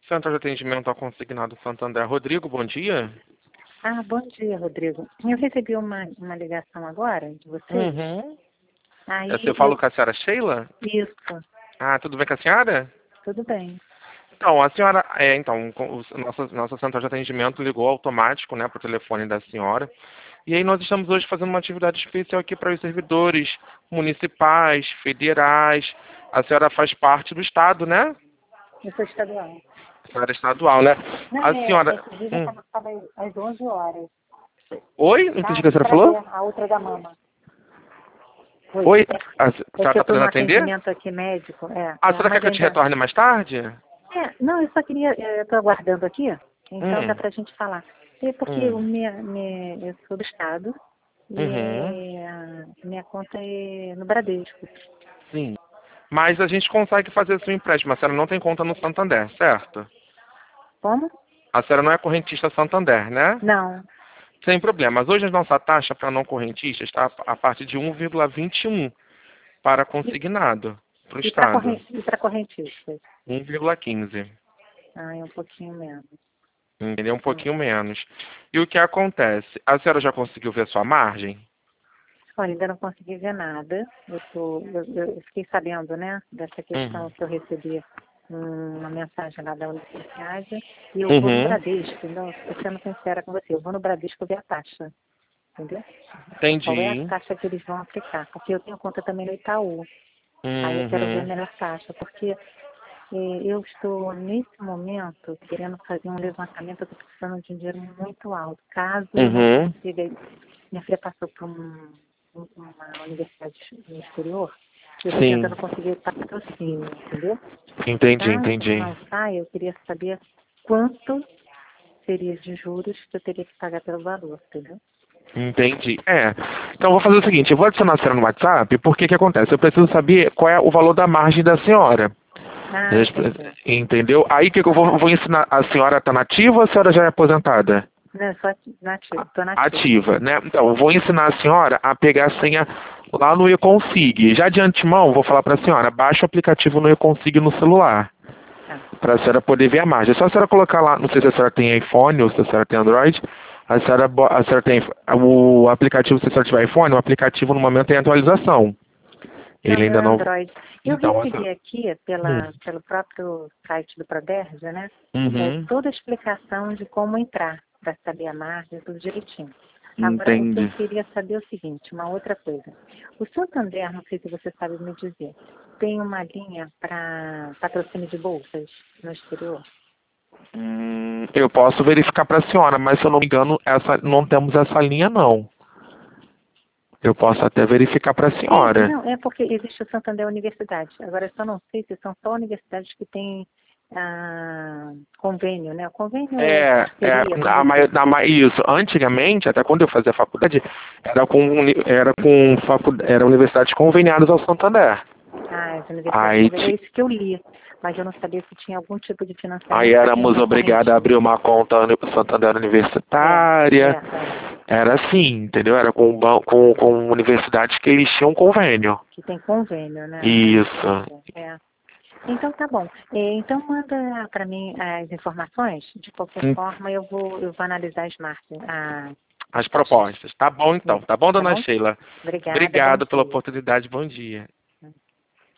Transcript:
Centro de Atendimento ao Consignado Santander. Rodrigo, bom dia. Ah, bom dia, Rodrigo. Eu recebi uma ligação agora de vocês. Uhum. Aí Você falou com a senhora Sheila? Isso, Ah, tudo bem com a senhora? tudo bem. Então, a senhora, nosso centro de atendimento ligou automático, né, para o telefone da senhora. E aí nós estamos hoje fazendo uma atividade especial aqui para os servidores municipais, federais. A senhora faz parte do Estado, né? Eu sou estadual. A senhora é estadual, né? Não, A senhora... inclusive, eu estava às 11 horas, Oi? Não entendi o que a senhora para falou? ver a outra da mama. Oi? A É senhora que eu está estou no podendo atender? atendimento aqui médico. A A senhora quer que eu te Magenda. retorne mais tarde? Não, eu só queria, eu estou aguardando aqui, então dá Hum. para a gente falar. É porque Hum. eu sou do Estado Uhum. e a minha conta é no Bradesco. Sim. Mas a gente consegue fazer seu empréstimo. A senhora não tem conta no Santander, certo? Como? A senhora não é correntista Santander, né? Não. Sem problemas. Hoje a nossa taxa para não correntista está a partir de 1,21 para consignado para o E para Estado. correntistas? 1,15. Ah, é um pouquinho menos. Entendeu? Um pouquinho menos. E o que acontece? A senhora já conseguiu ver sua margem? Olha, ainda não consegui ver nada. Eu fiquei sabendo, né, dessa questão Uhum. que eu recebi uma mensagem lá da Universidade e eu vou no Uhum. Bradesco. Não, estou sendo sincera com você, eu vou no Bradesco ver a taxa, entendeu? Qual é a Entendi. taxa que eles vão aplicar? Porque eu tenho conta também no Itaú. Aí eu quero ver a Uhum. melhor taxa, porque eu estou, nesse momento, querendo fazer um levantamento, eu estou precisando de um dinheiro muito alto. Caso eu não Uhum. consiga, minha filha passou por uma universidade no exterior, eu estou Sim. tentando conseguir patrocínio, entendeu? Entendi, Caso entendi. não saia, eu queria saber quanto seria de juros que eu teria que pagar pelo valor, entendeu? Entendi. Então eu vou fazer o seguinte, eu vou adicionar a senhora no WhatsApp, porque que acontece? Eu preciso saber qual é o valor da margem da senhora. Ah, entendi. Entendeu? Aí que eu vou ensinar, a senhora está nativa ou a senhora já é aposentada? Não, eu sou nativa, estou nativa. Ativa, né? Então, eu vou ensinar a senhora a pegar a senha lá no eConsig. Já de antemão, vou falar para a senhora, baixa o aplicativo no eConsig no celular, Tá. para a senhora poder ver a margem. É só a senhora colocar lá, não sei se a senhora tem iPhone ou se a senhora tem Android, a senhora tem o aplicativo, se a senhora tiver iPhone, o aplicativo no momento tem atualização. Não, Ele meu ainda não... Android. Eu Então, recebi aqui Hum. pelo próprio site do Proderja, né? Uhum. Toda a explicação de como entrar, para saber a margem, tudo direitinho. Agora, o que eu Entendi. queria saber é o seguinte, uma outra coisa. O Santander, não sei se você sabe me dizer, tem uma linha para patrocínio de bolsas no exterior? Eu posso verificar para a senhora, mas se eu não me engano, não temos essa linha não. Eu posso até verificar para a senhora. Não, é porque existe o Santander Universidade. Agora, eu só não sei se são só universidades que têm convênio, né? O convênio parceria, vamos dizer assim. Isso. Antigamente, até quando eu fazia faculdade, era universidades conveniadas ao Santander. As universidades Aí, convênio, é isso que eu li. Mas eu não sabia se tinha algum tipo de aí financiamento para quem éramos não é obrigados a abrir correntista. uma conta Santander Universitária. É. Era assim, entendeu? Era com universidades que eles tinham convênio. Que tem convênio, né? Isso. Então tá bom. Então manda para mim as informações. De qualquer Hum, forma, eu vou analisar as As taxas. propostas. Tá bom então. Tá bom, Tá dona bom? Sheila? Obrigada, bom Obrigado pela dia. oportunidade. Bom dia.